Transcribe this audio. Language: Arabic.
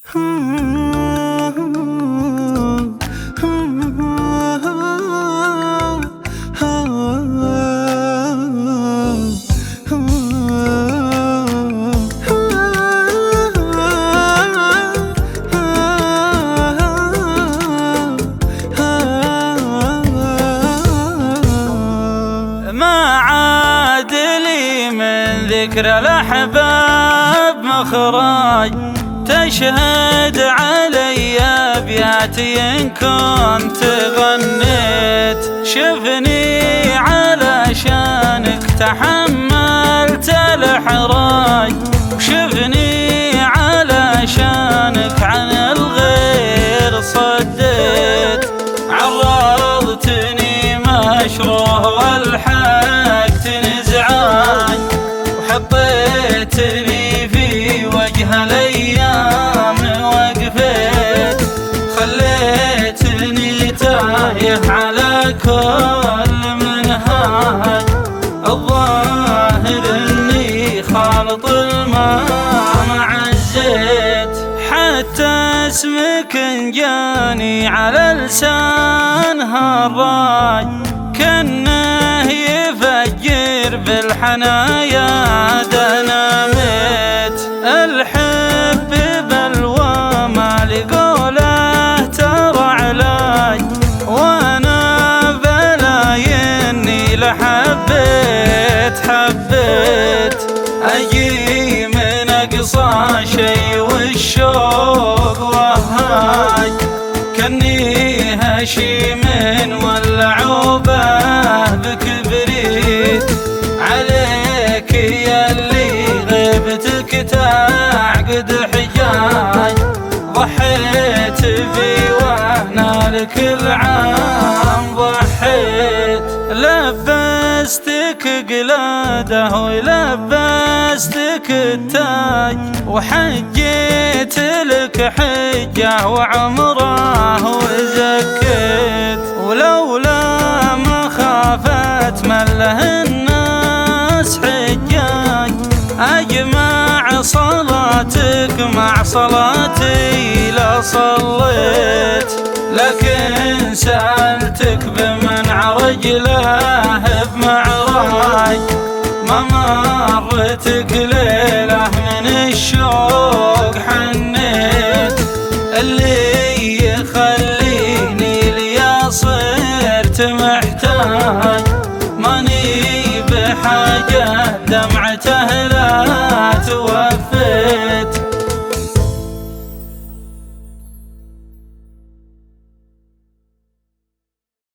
ما عاد لي من ذكر الأحباب مخرج، تشهد علي أبياتي إن كنت غنيت. شفني علشانك تحملت الإحراج، وشفني علشانك عن الغير صديت. عرضتني مشروه والحقت نزعاج، وحطيتني في وجه الأيام وقفت. خليتني تايه على كل منهاج، الظاهر اني خالط الماء مع الزيت. حتى اسمك جاني على لسان هالراج، كأنه يفجر بالحنايا دنامت. الحب بلوى ما لقوله ترى علاج، وانا بلايني لحبيت حبيت. اجي من اقصى شي والشوق وهاج، كني هشيم والعوبه بكبريت. عليك يا اللي غيبتك تعقد حجاج، ضحيت في وانا لكل عام ضحيت. لبستك قلاده ولبستك التاج، وحجيت لك حجه وعمره وزكيت. ولولا مخافة من له الناس حجاج، أجمع صلاتك مع صلاتي لصليت. لكن سألتك بمن عرج له بمعراج، ما مرتك ليلة من الشوق